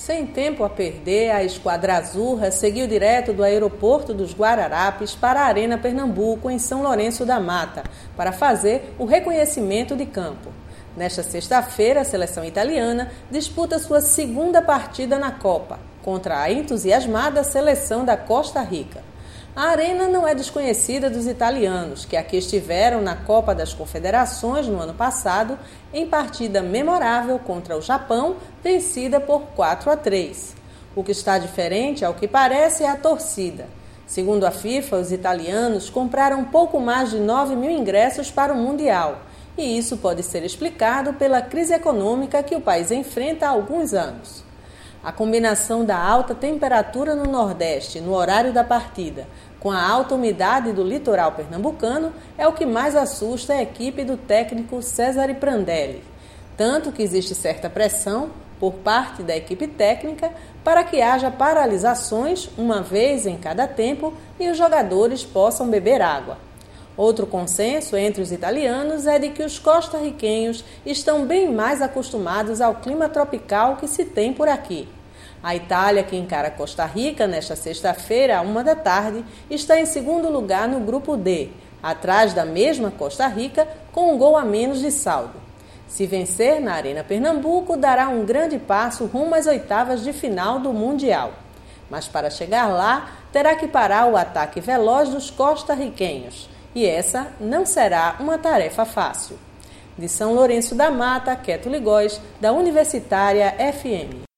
Sem tempo a perder, a Esquadra Azurra seguiu direto do aeroporto dos Guararapes para a Arena Pernambuco, em São Lourenço da Mata, para fazer o reconhecimento de campo. Nesta sexta-feira, a seleção italiana disputa sua segunda partida na Copa, contra a entusiasmada seleção da Costa Rica. A arena não é desconhecida dos italianos, que aqui estiveram na Copa das Confederações no ano passado, em partida memorável contra o Japão, vencida por 4-3. O que está diferente, ao que parece, é a torcida. Segundo a FIFA, os italianos compraram pouco mais de 9 mil ingressos para o Mundial, e isso pode ser explicado pela crise econômica que o país enfrenta há alguns anos. A combinação da alta temperatura no Nordeste no horário da partida com a alta umidade do litoral pernambucano é o que mais assusta a equipe do técnico Cesare Prandelli. Tanto que existe certa pressão por parte da equipe técnica para que haja paralisações uma vez em cada tempo e os jogadores possam beber água. Outro consenso entre os italianos é de que os costarriquenhos estão bem mais acostumados ao clima tropical que se tem por aqui. A Itália, que encara Costa Rica nesta sexta-feira, à 13h, está em segundo lugar no grupo D, atrás da mesma Costa Rica, com um gol a menos de saldo. Se vencer na Arena Pernambuco, dará um grande passo rumo às oitavas de final do Mundial. Mas para chegar lá, terá que parar o ataque veloz dos costarriquenhos. E essa não será uma tarefa fácil. De São Lourenço da Mata, Queto Ligóis, da Universitária FM.